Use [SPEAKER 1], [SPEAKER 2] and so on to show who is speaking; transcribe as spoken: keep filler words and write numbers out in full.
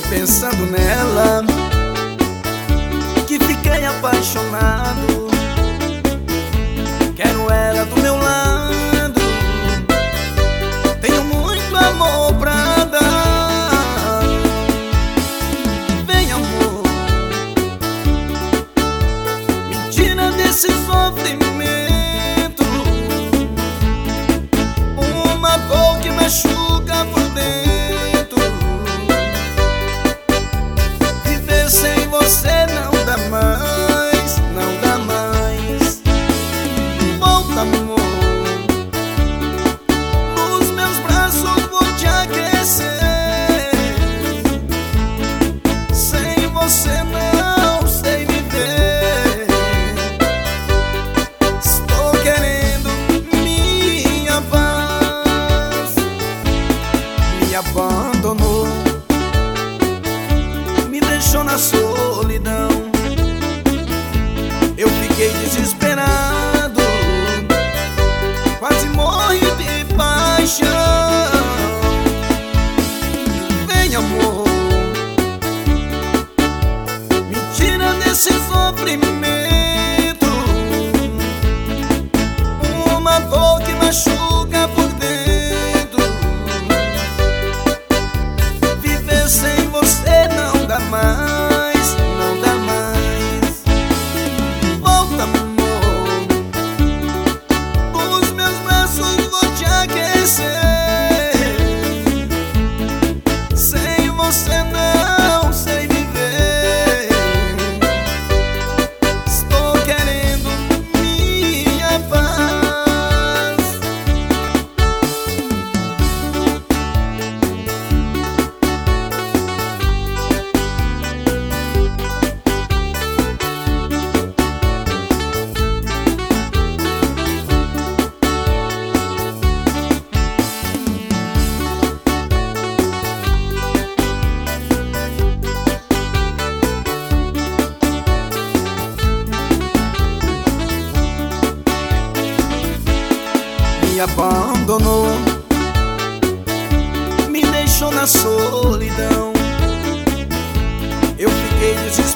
[SPEAKER 1] pensando nela, que fiquei apaixonado. Quero ela do meu lado, tenho muito amor pra dar. Vem, amor, me tira desse sofrimento. Uma dor que machuca por dentro. Viver sem você não dá mais, não dá mais. Volta, amor, nos meus braços vou te aquecer. Sem você não sei viver. Estou querendo minha paz. Me abandonou, me deixou na solidão. Eu fiquei desesperado, quase morri de paixão. Vem, amor, me tira desse sofrimento. Uma dor que machuca por dentro. Viver sem você não dá mais, não dá mais. Volta, amor, os meus braços vou te aquecer. Sem você não sei viver. Estou querendo minha paz. Me abandonou, me deixou na solidão. Eu fiquei desesperado,